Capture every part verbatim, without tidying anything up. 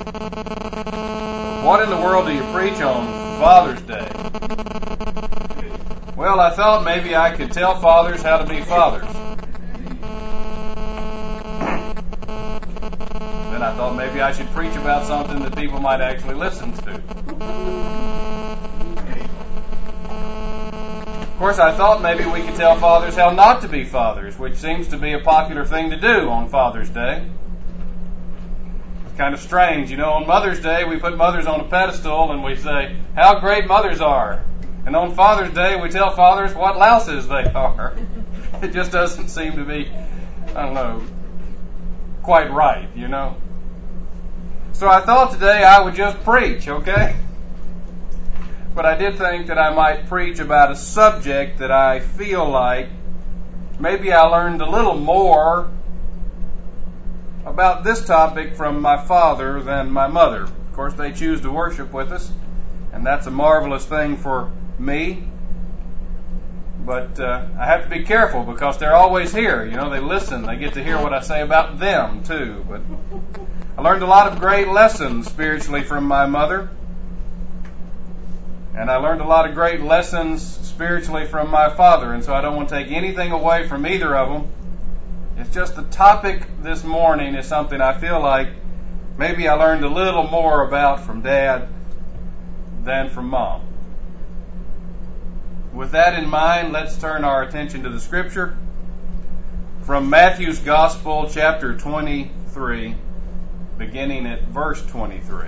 What in the world do you preach on Father's Day? Well, I thought maybe I could tell fathers how to be fathers. Then I thought maybe I should preach about something that people might actually listen to. Of course, I thought maybe we could tell fathers how not to be fathers, which seems to be a popular thing to do on Father's Day. It's kind of strange. You know, on Mother's Day, we put mothers on a pedestal and we say how great mothers are. And on Father's Day, we tell fathers what louses they are. It just doesn't seem to be, I don't know, quite right, you know. So I thought today I would just preach, okay? But I did think that I might preach about a subject that I feel like maybe I learned a little more about this topic from my father than my mother. Of course, they choose to worship with us, and that's a marvelous thing for me. But uh, I have to be careful because they're always here. You know, they listen. They get to hear what I say about them, too. But I learned a lot of great lessons spiritually from my mother. And I learned a lot of great lessons spiritually from my father. And so I don't want to take anything away from either of them. It's just the topic this morning is something I feel like maybe I learned a little more about from Dad than from Mom. With that in mind, let's turn our attention to the Scripture from Matthew's Gospel, chapter twenty-three, beginning at verse twenty-three.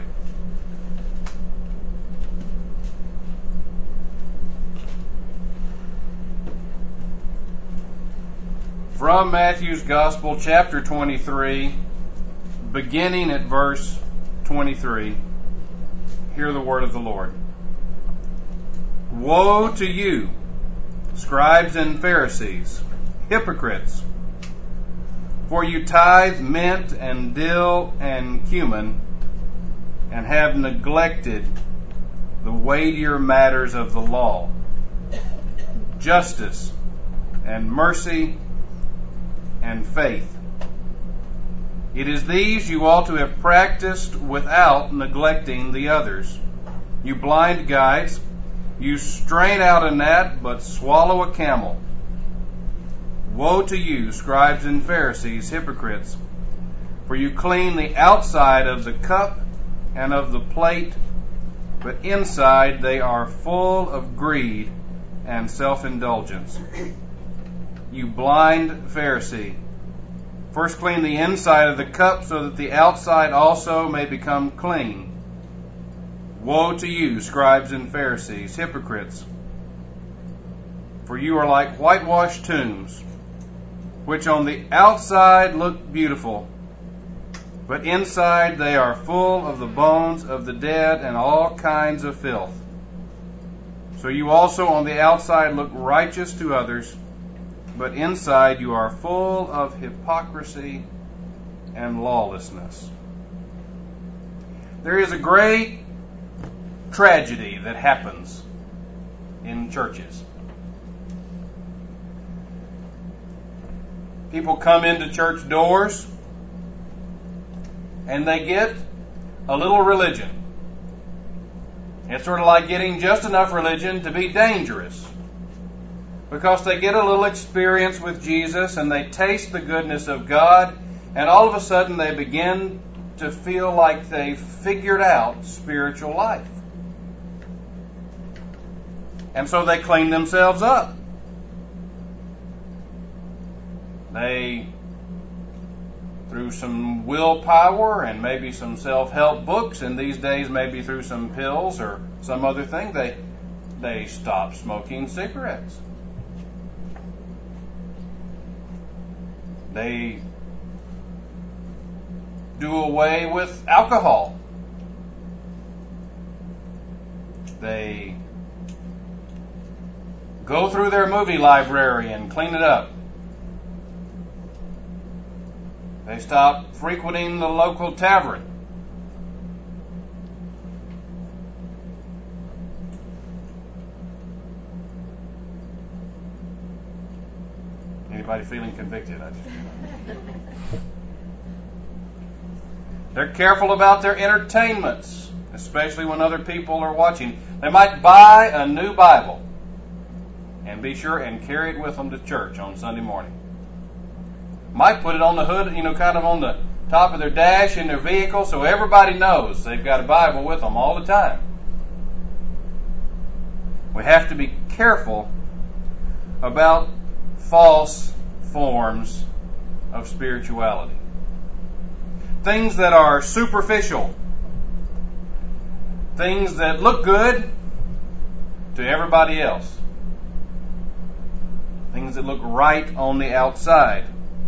From Matthew's Gospel, chapter twenty-three, beginning at verse twenty-three, hear the word of the Lord. Woe to you, scribes and Pharisees, hypocrites! For you tithe mint and dill and cumin, and have neglected the weightier matters of the law, justice and mercy and faith. It is these you ought to have practiced without neglecting the others. You blind guides, you strain out a gnat, but swallow a camel. Woe to you, scribes and Pharisees, hypocrites! For you clean the outside of the cup and of the plate, but inside they are full of greed and self-indulgence. You blind Pharisee! First clean the inside of the cup so that the outside also may become clean. Woe to you, scribes and Pharisees, hypocrites! For you are like whitewashed tombs, which on the outside look beautiful, but inside they are full of the bones of the dead and all kinds of filth. So you also on the outside look righteous to others, but inside you are full of hypocrisy and lawlessness. There is a great tragedy that happens in churches. People come into church doors and they get a little religion. It's sort of like getting just enough religion to be dangerous, because they get a little experience with Jesus and they taste the goodness of God, and all of a sudden they begin to feel like they've figured out spiritual life. And so they clean themselves up. They, through some willpower and maybe some self-help books, and these days maybe through some pills or some other thing, they they stop smoking cigarettes. They do away with alcohol. They go through their movie library and clean it up. They stop frequenting the local tavern. Anybody feeling convicted? I just, They're careful about their entertainments, especially when other people are watching. They might buy a new Bible and be sure and carry it with them to church on Sunday morning. Might put it on the hood, you know, kind of on the top of their dash in their vehicle so everybody knows they've got a Bible with them all the time. We have to be careful about false forms of spirituality. Things that are superficial. Things that look good to everybody else. Things that look right on the outside.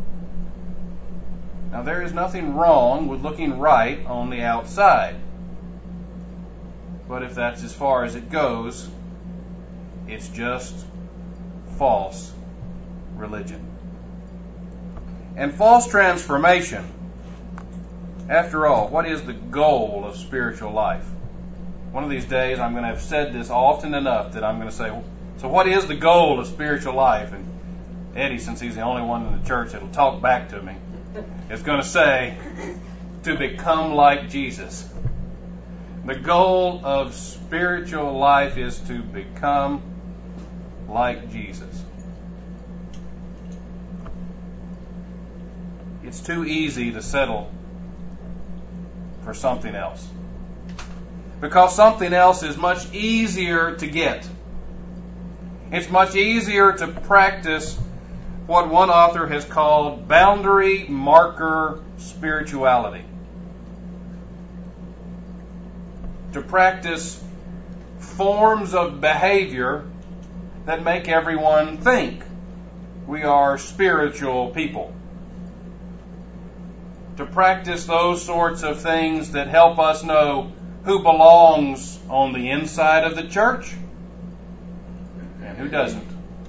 Now, there is nothing wrong with looking right on the outside. But if that's as far as it goes, it's just false religion. And false transformation. After all, what is the goal of spiritual life? One of these days I'm going to have said this often enough that I'm going to say, so what is the goal of spiritual life? And Eddie, since he's the only one in the church that'll talk back to me, is going to say, to become like Jesus. The goal of spiritual life is to become like Jesus. It's too easy to settle for something else. Because something else is much easier to get. It's much easier to practice what one author has called boundary marker spirituality. To practice forms of behavior that make everyone think we are spiritual people. To practice those sorts of things that help us know who belongs on the inside of the church and who doesn't.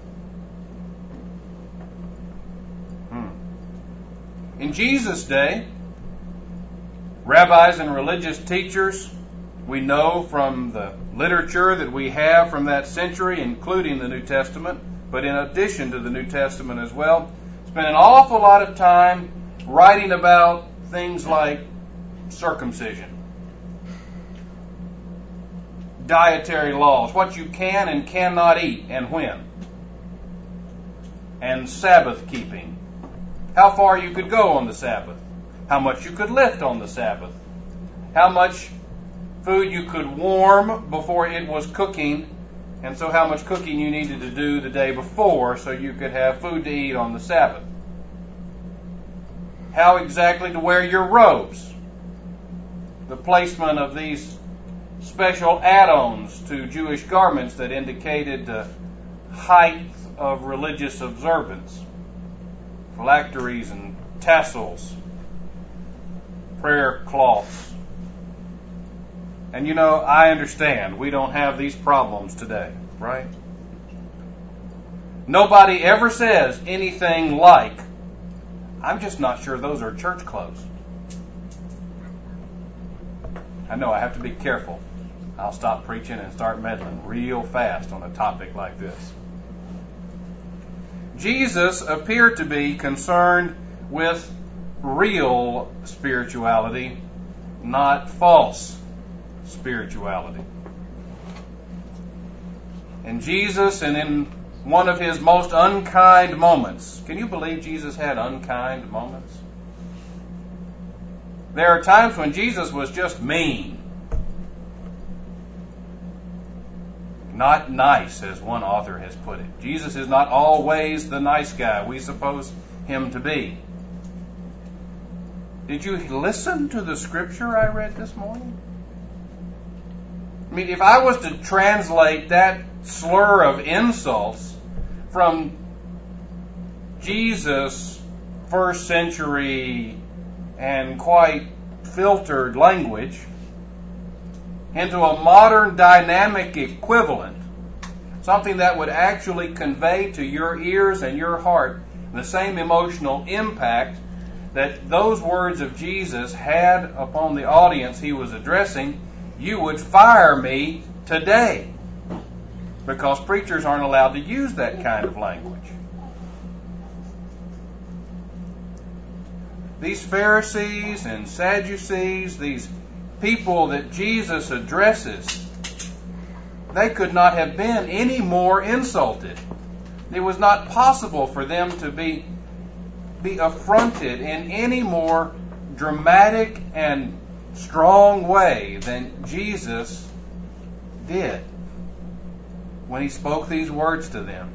Hmm. In Jesus' day, rabbis and religious teachers, we know from the literature that we have from that century, including the New Testament, but in addition to the New Testament as well, spent an awful lot of time writing about things like circumcision, dietary laws, what you can and cannot eat and when, and Sabbath keeping, how far you could go on the Sabbath, how much you could lift on the Sabbath, how much food you could warm before it was cooking, and so how much cooking you needed to do the day before so you could have food to eat on the Sabbath. How exactly to wear your robes. The placement of these special add-ons to Jewish garments that indicated the height of religious observance. Phylacteries and tassels. Prayer cloths. And you know, I understand we don't have these problems today, right? Nobody ever says anything like, I'm just not sure those are church clothes. I know I have to be careful. I'll stop preaching and start meddling real fast on a topic like this. Jesus appeared to be concerned with real spirituality, not false spirituality. And Jesus, and in one of his most unkind moments. Can you believe Jesus had unkind moments? There are times when Jesus was just mean. Not nice, as one author has put it. Jesus is not always the nice guy we suppose him to be. Did you listen to the scripture I read this morning? I mean, if I was to translate that slur of insults from Jesus' first century and quite filtered language into a modern dynamic equivalent, something that would actually convey to your ears and your heart the same emotional impact that those words of Jesus had upon the audience he was addressing, you would fire me today. Because preachers aren't allowed to use that kind of language. these Pharisees and Sadducees, these people that Jesus addresses, they could not have been any more insulted. It was not possible for them to be, be affronted in any more dramatic and strong way than Jesus did when he spoke these words to them.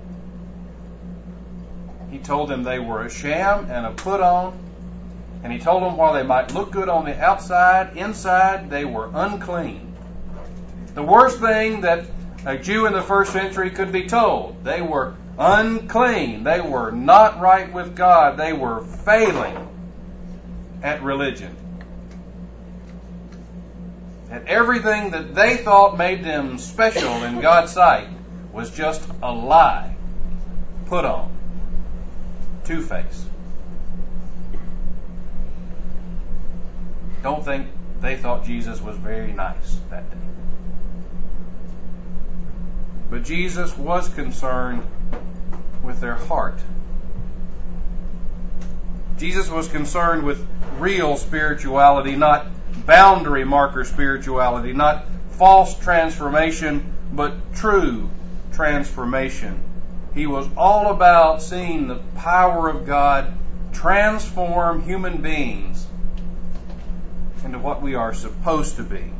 He told them they were a sham and a put on, and he told them while they might look good on the outside, inside they were unclean. The worst thing that a Jew in the first century could be told, they were unclean. They were not right with God. They were failing at religion. And everything that they thought made them special in God's sight was just a lie, put on, two-face. Don't think they thought Jesus was very nice that day. But Jesus was concerned with their heart. Jesus was concerned with real spirituality, not boundary marker spirituality, not false transformation, but true transformation. He was all about seeing the power of God transform human beings into what we are supposed to be.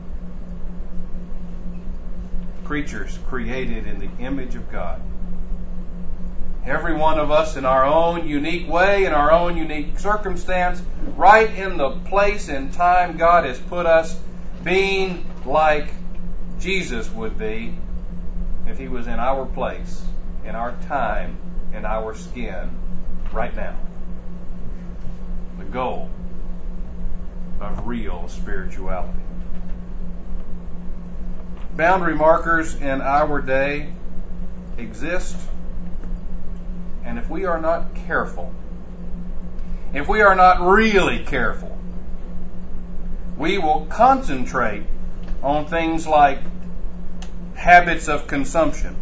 Creatures created in the image of God. Every one of us in our own unique way, in our own unique circumstance, right in the place and time God has put us, being like Jesus would be if He was in our place, in our time, in our skin, right now. The goal of real spirituality. Boundary markers in our day exist, and if we are not careful, if we are not really careful, we will concentrate on things like habits of consumption,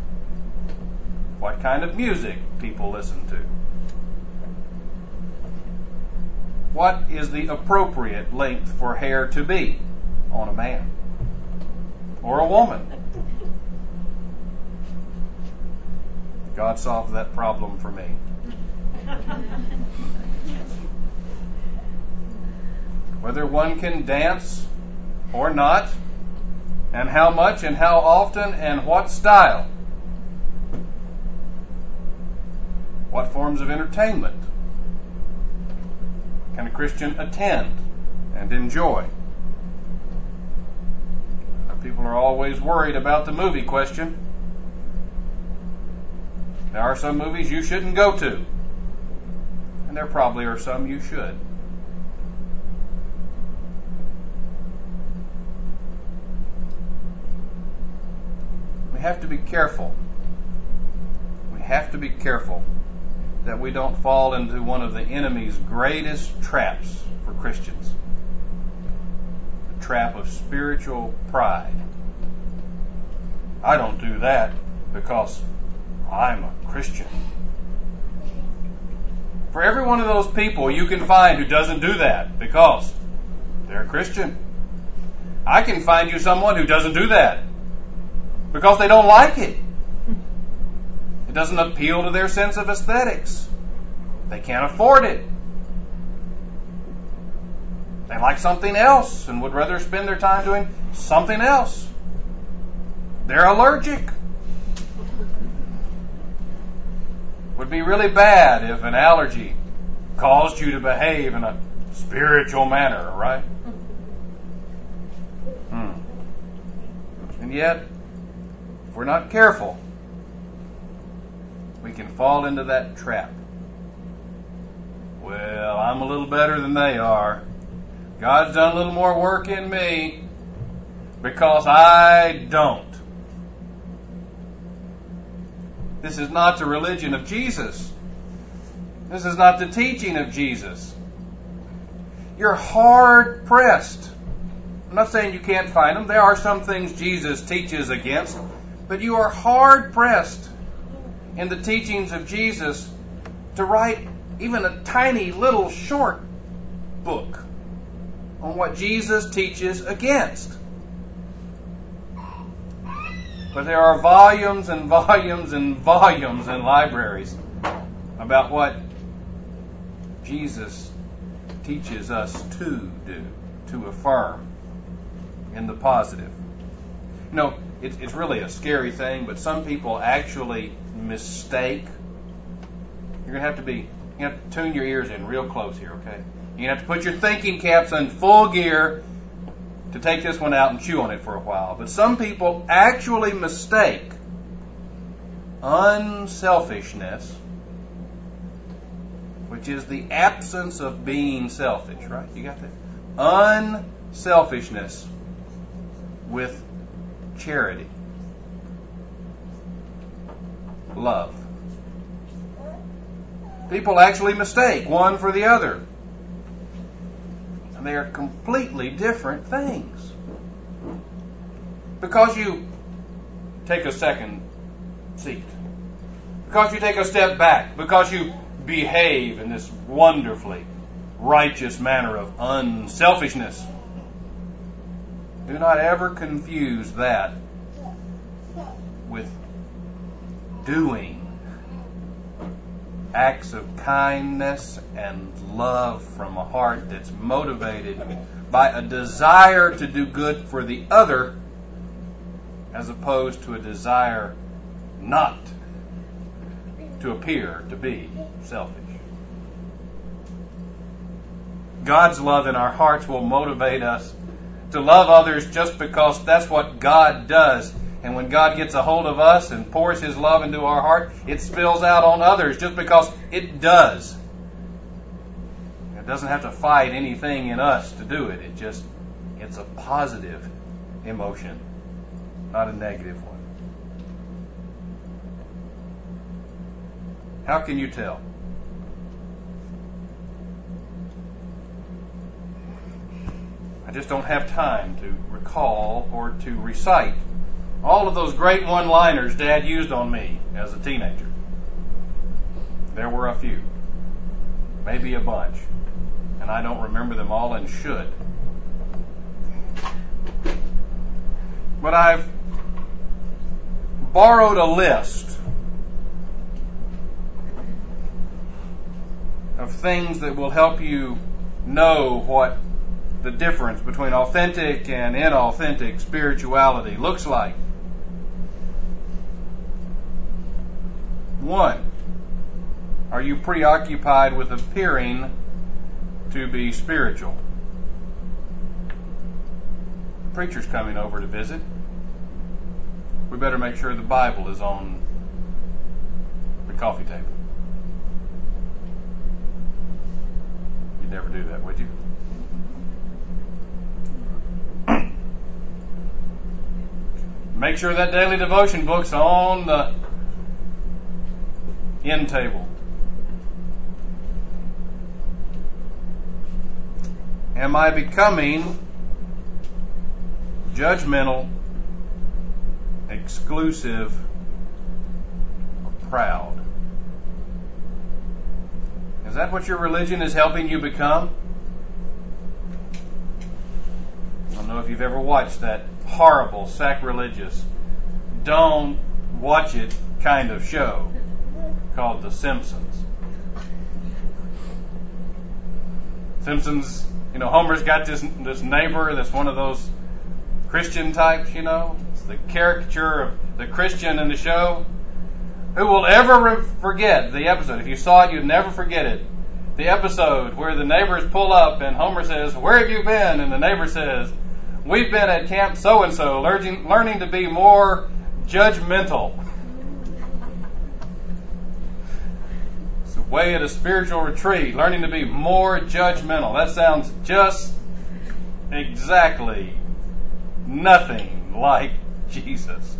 what kind of music people listen to, what is the appropriate length for hair to be on a man or a woman. God solved that problem for me. Whether one can dance or not, and how much and how often and what style. What forms of entertainment can a Christian attend and enjoy? People are always worried about the movie question. There are some movies you shouldn't go to, and there probably are some you should. We have to be careful. We have to be careful that we don't fall into one of the enemy's greatest traps for Christians. The trap of spiritual pride. I don't do that because I'm a Christian. For every one of those people you can find who doesn't do that because they're a Christian. I can find you someone who doesn't do that because they don't like it. It doesn't appeal to their sense of aesthetics. They can't afford it. They like something else and would rather spend their time doing something else. They're allergic. Would be really bad if an allergy caused you to behave in a spiritual manner, right? Hmm. And yet, if we're not careful, we can fall into that trap. Well, I'm a little better than they are. God's done a little more work in me because I don't. This is not the religion of Jesus. This is not the teaching of Jesus. You're hard pressed. I'm not saying you can't find them. There are some things Jesus teaches against, but you are hard pressed in the teachings of Jesus to write even a tiny little short book on what Jesus teaches against. But there are volumes and volumes and volumes in libraries about what Jesus teaches us to do, to affirm in the positive. You know, it's, it's really a scary thing, but some people actually mistake. You're going to have to be, you have to tune your ears in real close here, okay? You're going to have to put your thinking caps in full gear to take this one out and chew on it for a while. But some people actually mistake unselfishness, which is the absence of being selfish, right? You got that? Unselfishness with charity. Love. People actually mistake one for the other. And they are completely different things. Because you take a second seat. Because you take a step back. Because you behave in this wonderfully righteous manner of unselfishness. Do not ever confuse that with doing acts of kindness and love from a heart that's motivated by a desire to do good for the other, as opposed to a desire not to appear to be selfish. God's love in our hearts will motivate us to love others just because that's what God does. And when God gets a hold of us and pours His love into our heart, it spills out on others just because it does. It doesn't have to fight anything in us to do it. It just, it's a positive emotion, not a negative one. How can you tell? I just don't have time to recall or to recite all of those great one-liners Dad used on me as a teenager. There were a few, maybe a bunch, and I don't remember them all and should. But I've borrowed a list of things that will help you know what the difference between authentic and inauthentic spirituality looks like. One, are you preoccupied with appearing to be spiritual? The preacher's coming over to visit. We better make sure the Bible is on the coffee table. You'd never do that, would you? Make sure that daily devotion book's on the end table. Am I becoming judgmental, exclusive, or proud? Is that what your religion is helping you become? I don't know if you've ever watched that horrible, sacrilegious, don't watch it kind of show called The Simpsons. Simpsons, you know, Homer's got this this neighbor that's one of those Christian types, you know. It's the caricature of the Christian in the show. Who will ever re- forget the episode? If you saw it, you'd never forget it. The episode where the neighbors pull up and Homer says, "Where have you been?" And the neighbor says, "We've been at Camp So-and-so learning, learning to be more judgmental." It's a way at a spiritual retreat, learning to be more judgmental. That sounds just exactly nothing like Jesus,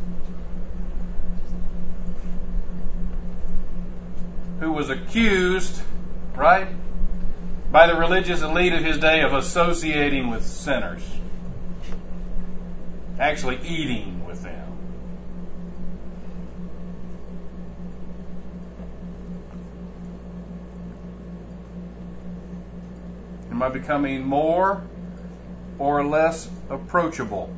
who was accused, right, by the religious elite of his day of associating with sinners. Actually eating with them. Am I becoming more or less approachable?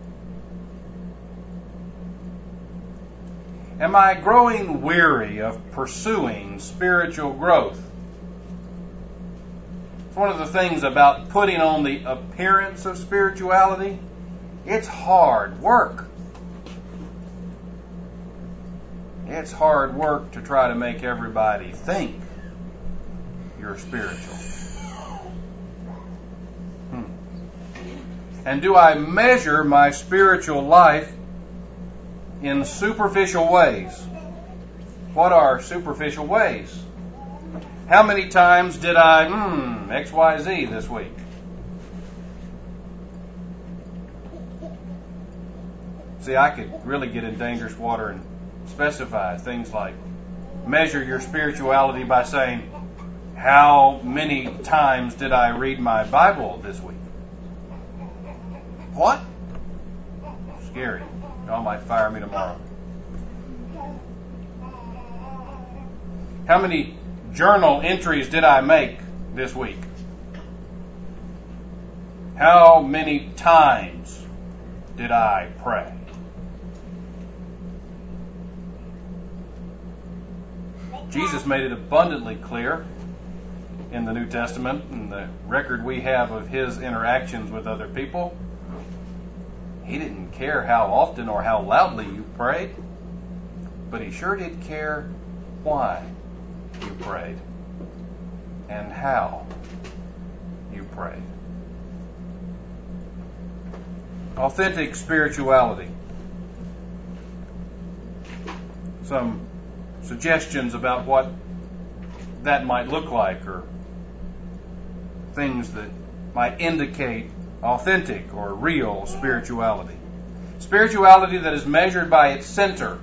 Am I growing weary of pursuing spiritual growth? It's one of the things about putting on the appearance of spirituality. It's hard work. It's hard work to try to make everybody think you're spiritual. Hmm. And do I measure my spiritual life in superficial ways? What are superficial ways? How many times did I, hmm, X Y Z this week? See, I could really get in dangerous water and specify things like measure your spirituality by saying, how many times did I read my Bible this week? What? Scary. Y'all might fire me tomorrow. How many journal entries did I make this week? How many times did I pray? Jesus made it abundantly clear in the New Testament and the record we have of his interactions with other people. He didn't care how often or how loudly you prayed, but he sure did care why you prayed and how you prayed. Authentic spirituality. Some suggestions about what that might look like, or things that might indicate authentic or real spirituality. Spirituality that is measured by its center.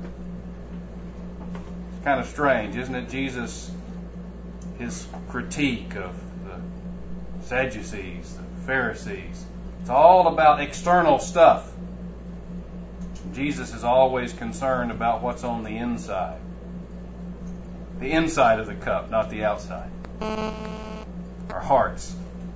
It's kind of strange, isn't it? Jesus, his critique of the Sadducees, the Pharisees. It's all about external stuff. Jesus is always concerned about what's on the inside. The inside of the cup, not the outside. Our hearts.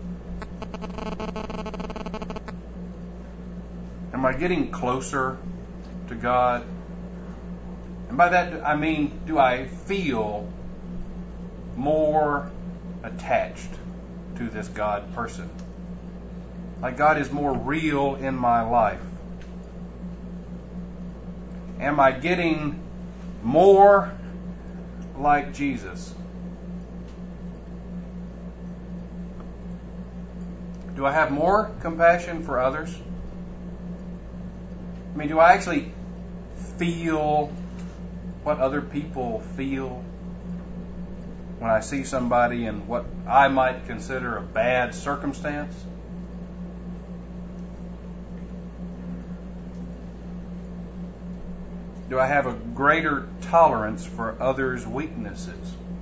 Am I getting closer to God? And by that I mean, do I feel more attached to this God person? Like God is more real in my life? Am I getting more like Jesus? Do I have more compassion for others? I mean, do I actually feel what other people feel when I see somebody in what I might consider a bad circumstance? Do I have a greater tolerance for others' weaknesses?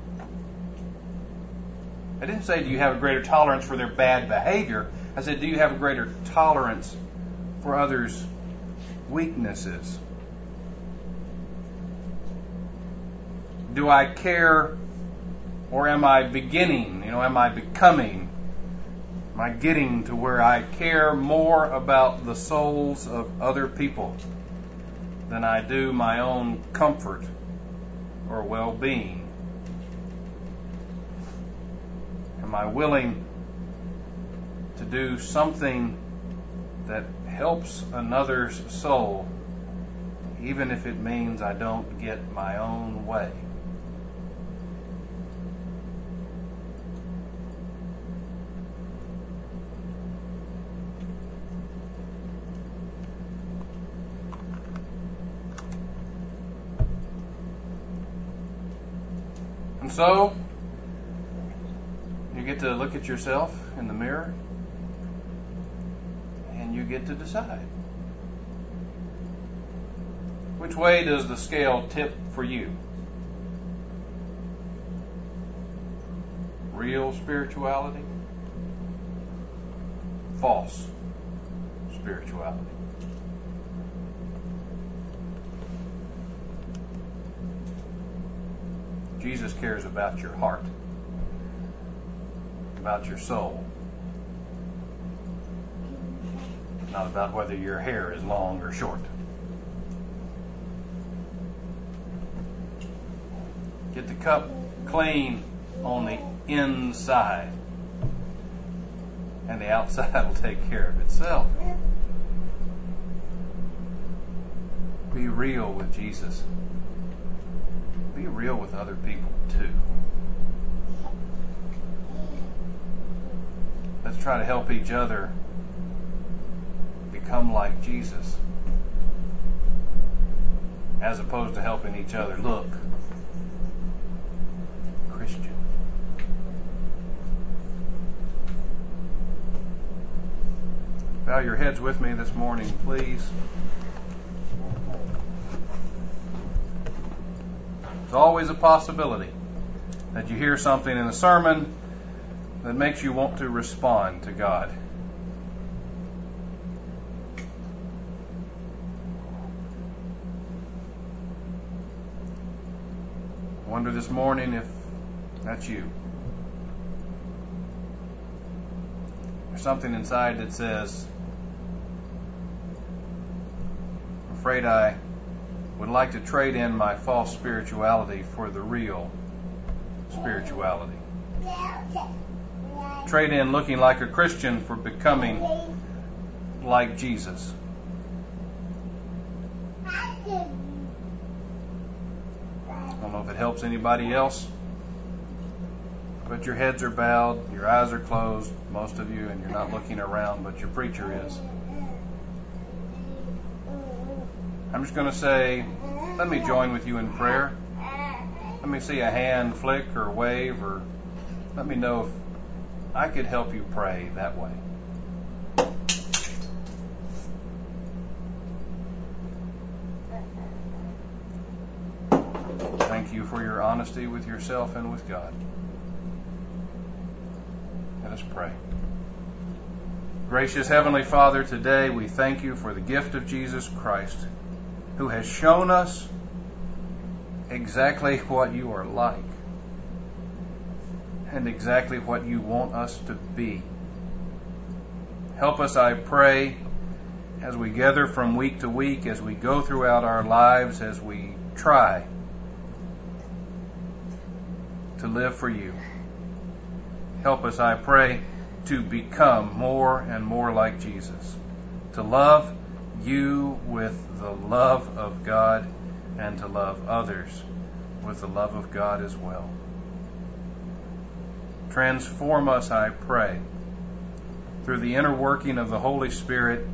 I didn't say, do you have a greater tolerance for their bad behavior? I said, do you have a greater tolerance for others' weaknesses? Do I care, or am I beginning, you know, am I becoming, am I getting to where I care more about the souls of other people than I do my own comfort or well-being? Am I willing to do something that helps another's soul, even if it means I don't get my own way? And so, you get to look at yourself in the mirror, and you get to decide. Which way does the scale tip for you? Real spirituality? False spirituality? Jesus cares about your heart, about your soul. not about whether your hair is long or short. Get the cup clean on the inside, and the outside will take care of itself. Be real with Jesus. Be real with other people too. Let's try to help each other become like Jesus, as opposed to helping each other look Christian. Bow your heads with me this morning, please. There's always a possibility that you hear something in a sermon that makes you want to respond to God. I wonder this morning if that's you. There's something inside that says, I'm afraid I would like to trade in my false spirituality for the real spirituality. Trade in looking like a Christian for becoming like Jesus. I don't know if it helps anybody else, but your heads are bowed, your eyes are closed, most of you, and you're not looking around, but your preacher is. I'm just going to say, let me join with you in prayer. Let me see a hand flick or wave, or let me know if I could help you pray that way. Thank you for your honesty with yourself and with God. Let us pray. Gracious Heavenly Father, today we thank you for the gift of Jesus Christ, who has shown us exactly what you are like and exactly what you want us to be. Help us, I pray, as we gather from week to week, as we go throughout our lives, as we try to live for you. Help us, I pray, to become more and more like Jesus, to love you with the love of God and to love others with the love of God as well. Transform us, I pray, through the inner working of the Holy Spirit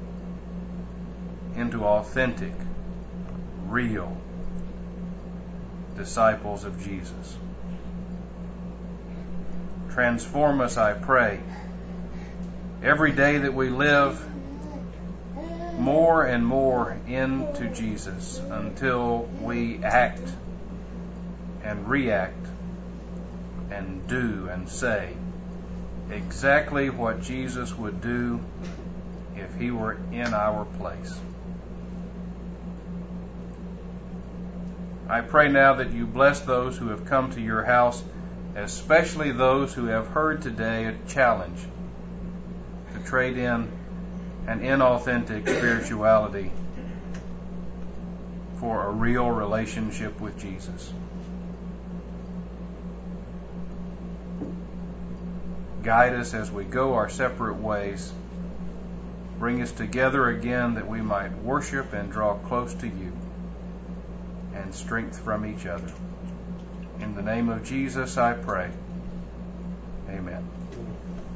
into authentic, real disciples of Jesus. Transform us, I pray, every day that we live more and more into Jesus until we act and react and do and say exactly what Jesus would do if he were in our place. I pray now that you bless those who have come to your house, especially those who have heard today a challenge to trade in an inauthentic spirituality for a real relationship with Jesus. Guide us as we go our separate ways. Bring us together again that we might worship and draw close to you and strength from each other. In the name of Jesus I pray. Amen.